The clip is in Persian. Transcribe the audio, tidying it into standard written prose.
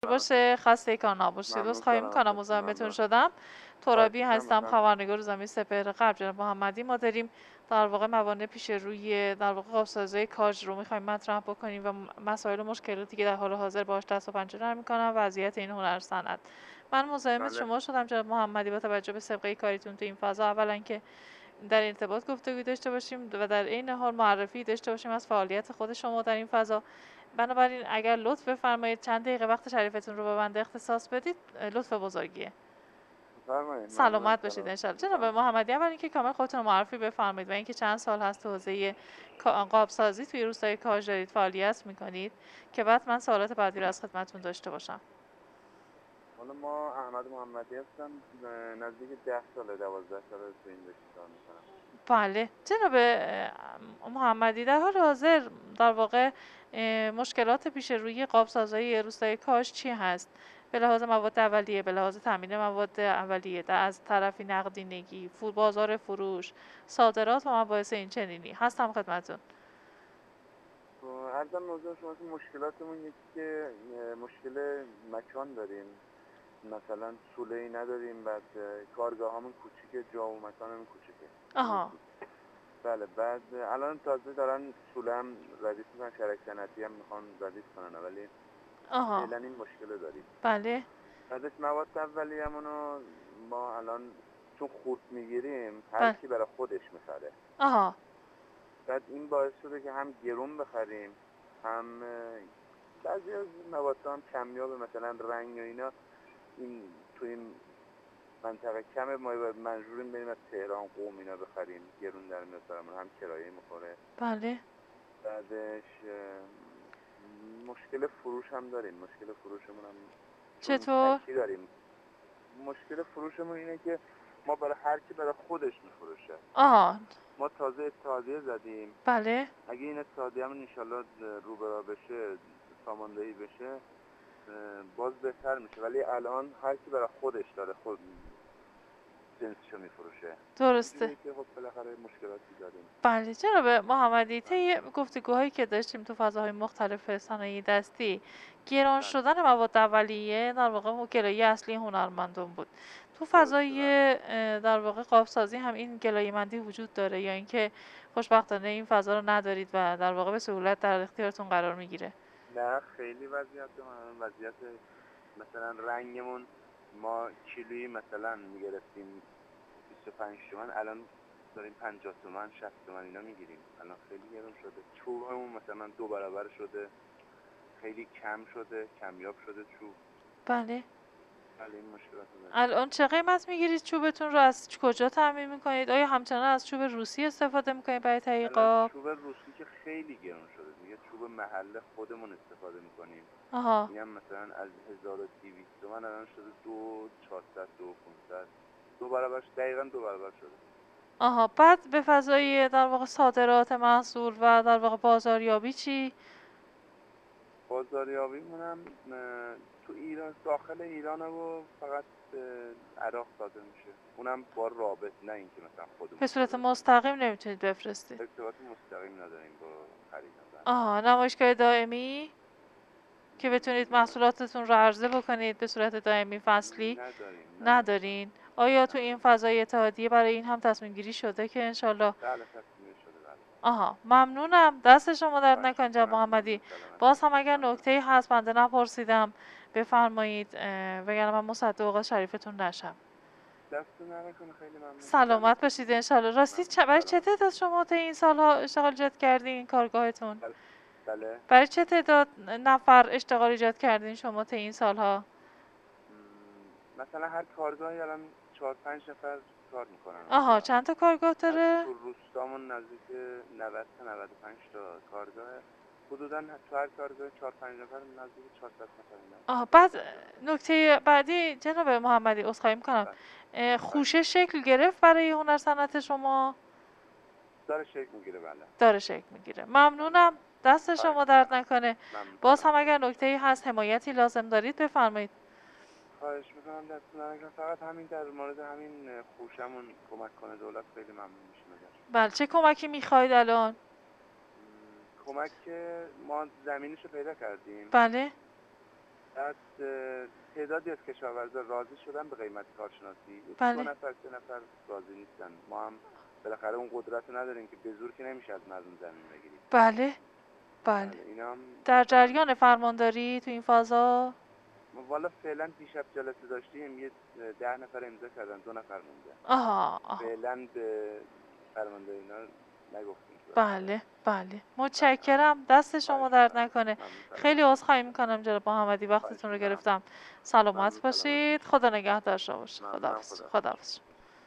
باشه، خسته کار نباشید. ممنون عذرخواهی سلامت میکنم باشید. مزاحمتون ممنون. شدم. خواهش ترابی می‌کنم. هستم، بفرمایید. خبرنگار زمین سپهر غرب جناب محمدی. ما داریم در واقع موانع پیش روی در واقع قابسازی کاج رو میخوایم مطرح بکنیم و مسائل و مشکلاتی که در حال حاضر باهاش دست و پنجه نرم میکنم، وضعیت این هنر صنعت. من مزاحم بله. شما شدم جناب محمدی با توجه به سابقه کاریتون تو این فضا. اولا که در ارتباط گفتگو داشته باشیم و در عین حال معرفی داشته باشیم از فعالیت خود شما در این فضا. بنابراین اگر لطف بفرمایید چند دقیقه وقت شریفتون رو به بنده اختصاص بدید، لطف بزرگیه. بفرمایید. ممنونم. سلامت باشید سلامت. انشالله. جناب بفرمایید. محمدی، اول اینکه کامل خودتون رو معرفی بفرمایید و اینکه چند سال هست تو حوزه قابسازی توی روستای کاج دارید فعالیت میکنید که بعد من سوالات بعدی رو از خدمتتون داشته باشم. حالا ما احمد محمدی هستم. نزدیک 10 ساله، 12 ساله تو این رشته کار میکنم. بله جناب محمدی، در حال حاضر در واقع مشکلات پیش روی قابسازی روستای کاج چی هست؟ به لحاظ مواد اولیه، به لحاظ تامین مواد اولیه، از طرفی نقدینگی، بازار فروش، صادرات و مباحث این چنینی هستم خدمتتون. عرضم موضوع شما که مشکلاتمون یکی که مشکل مکان داریم. مثلا سوله‌ای نداریم، بعد کارگاهامون کوچیکه، جا و مکانمون کوچیکه. آها. بله. بعد الان تازه دارن سوله هم ردیف میکنن، شرک صنعتی هم میخوان ردیف کنن، ولی آها. فعلا این مشکل رو داریم. بله. بعدش مواد اولیه‌مونو ما الان چون خورد میگیریم، هر بله. کی برای خودش میخره. آها. بعد این باعث شده که هم گرون بخریم، هم بعضی از مواد هم کمیابه، مثلا رنگ و اینا. این تو این منطقه کمه، ما منظوریم بریم از تهران، قم اینا بخریم، گرون در میاد برامون، هم کرایه میخوره. بله. بعدش مشکل فروش هم داریم. مشکل فروشمون هم چون چطور؟ تکی داریم. مشکل فروشمون اینه که ما برای هر کی برای خودش میفروشه. آها. ما تازه اتحادیه زدیم. بله. اگه این اتحادیه همون انشالله رو برا بشه، ساماندهی بشه، باز بهتر میشه. ولی الان هر کی برای خودش داره خود جنسشو میفروشه. درسته. اینجوریه که خب بالاخره مشکلاتی داریم. بله جناب محمدی، طی گفتگوهایی که داشتیم تو فضاهای مختلف صنایع دستی، گران بله. شدن مواد اولیه در واقع گلایه اصلی هنرمندان بود. تو درسته. فضای بله. در واقع قابسازی هم این گلایه‌مندی وجود داره یا اینکه خوشبختانه این فضا رو ندارید و در واقع به سهولت در اختیارتون قرار میگیره؟ نه خیلی وضعیت من وضعیت مثلا رنگمون، ما کیلویی مثلا میگرفتیم 25 تومن، الان داریم 50 تومن 60 تومن اینا میگیریم. الان خیلی گرون شده. چوبمون مثلا 2 برابر شده، خیلی کم شده، کمیاب شده چوب. بله. ولی این مشکلات رو داریم. الان چه قیمت میگیرید چوبتون رو؟ از کجا تامین میکنید؟ آیا همچنان از چوب روسی استفاده میکنید برای تهیه الان قاب؟ چوب روسی که خیلی گرون شده دیگه، چوب محله خودمون استفاده میکنیم. آها. اینم مثلا از 1200 تومن الان شده 2400 2500، 2 برابرش، دقیقاً 2 برابر شده. آها. بعد به فضای در واقع صادرات محصول و در واقع بازاریابی چی؟ بازاریابیمون هم تو ایران، داخل ایرانه و فقط عراق صادر میشه. اونم با رابط، نه اینکه مثلا به خودمون صورت صادر کنیم. مستقیم نمیتونید بفرستید؟ ارتباط مستقیم نداریم با خریداران. آها. نمایشگاه دائمی که بتونید نه محصولاتتون رو عرضه بکنید به صورت دائمی فصلی نداریم. ندارین؟ آیا تو این نداریم. فضای اتحادیه برای این هم تصمیم گیری شده که انشالله؟ بله تصمیم شده. بله. آها. ممنونم، دست شما درد خواهش نکنه جناب میکنم. محمدی. ممنون. سلامت باز هم باشید. اگر ممنون. نکته‌ای هست بنده نپرسیدم بفرمایید، وگرنه من مصدق اوقات شریفتون نشم. دستتون نکنه. خیلی ممنون. سلامت دمتون باشید گرم. انشالله. راستی ممنون. برای چه سلامت. تعداد شما تا این سالها اشتغال ایجاد کردین کارگاهتون؟ بله. بله. برای چه تعداد نفر اشتغال ایجاد کردین شما تا این سالها؟ مثلا هر کارگاهی الان 4-5 نفر کار میکنن آها. اونجا. چند تا کارگاه بعد داره؟ تو روستامون نزدیک 90 تا 95 تا کارگاه. حدودا تو هر کارگاه 4-5 نفر، نزدیک 400 نفر اینا آها. کار بعد کرده. نکته بعدی جناب محمدی، عذرخواهی میکنم، بله. خواهش خوشه شکل گرفت برای هنر صنعت شما؟ داره شکل میگیره. بله. داره شکل میگیره. بله. ممنونم، دست خواهش شما درد میکنم. نکنه. ممنون. باز هم سلامت اگر باشید. نکته‌ای هست، حمایتی لازم دارید بفرمایید. خواهش میکنم. دستتون نکنه. فقط همین در مورد همین خوشمون کمک کنه دولت، خیلی ممنون میشیم ازش. بله. چه کمکی میخواید الان؟ کمک که ما زمینشو پیدا کردیم. بله. بعد تعدادی از کشاورزا راضی شدن به قیمت کارشناسی، دو بله نفر سه نفر راضی نیستن. ما هم بالاخره اون قدرت رو نداریم که به زور که نمیشه از مردم زمین بگیریم. بله بله. اینا هم در مثلا جریان فرمانداری تو این فازا؟ ما والا فعلا دیشب جلسه داشتیم، یه 10 نفر امضا کردن، 2 نفر مونده. آها فعلا به فرمانداری اینا نگفتیم که بله بله. متشکرم، دست شما درد نکنه. خیلی عذرخواهی میکنم جناب محمدی وقتتون رو گرفتم. سلامت باشید، خدا نگهدار شما باشه. خداحافظ. خداحافظ.